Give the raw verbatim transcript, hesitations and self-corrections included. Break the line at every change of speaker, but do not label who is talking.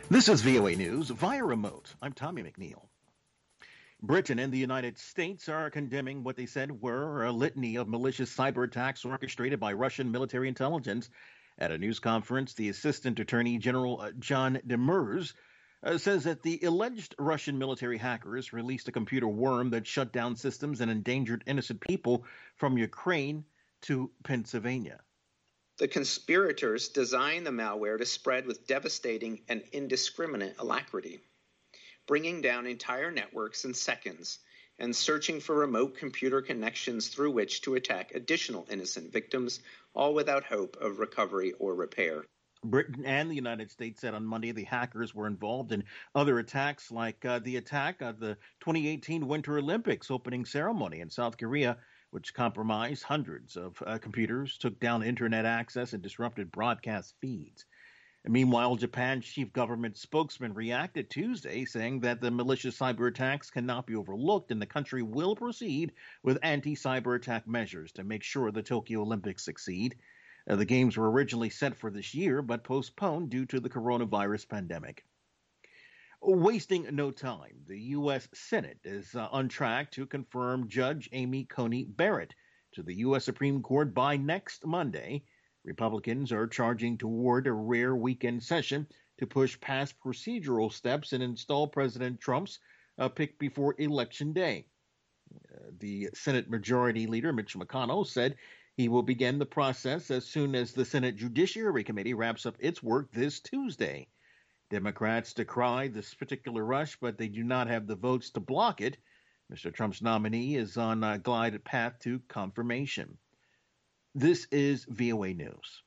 This is V O A News via remote. I'm Tommy McNeil. Britain and the United States are condemning what they said were a litany of malicious cyber attacks orchestrated by Russian military intelligence. At a news conference, the Assistant Attorney General uh, John Demers uh, says that the alleged Russian military hackers released a computer worm that shut down systems and endangered innocent people from Ukraine to Pennsylvania.
The conspirators designed the malware to spread with devastating and indiscriminate alacrity, bringing down entire networks in seconds and searching for remote computer connections through which to attack additional innocent victims, all without hope of recovery or repair.
Britain and the United States said on Monday the hackers were involved in other attacks, like uh, the attack of the twenty eighteen Winter Olympics opening ceremony in South Korea, which compromised hundreds of uh, computers, took down internet access, and disrupted broadcast feeds. And meanwhile, Japan's chief government spokesman reacted Tuesday, saying that the malicious cyber attacks cannot be overlooked and the country will proceed with anti-cyber attack measures to make sure the Tokyo Olympics succeed. Uh, the games were originally set for this year, but postponed due to the coronavirus pandemic. Wasting no time, the U S. Senate is uh, on track to confirm Judge Amy Coney Barrett to the U S. Supreme Court by next Monday. Republicans are charging toward a rare weekend session to push past procedural steps and install President Trump's uh, pick before Election Day. Uh, the Senate Majority Leader, Mitch McConnell, said he will begin the process as soon as the Senate Judiciary Committee wraps up its work this Tuesday. Democrats decry this particular rush, but they do not have the votes to block it. Mister Trump's nominee is on a glide path to confirmation. This is V O A News.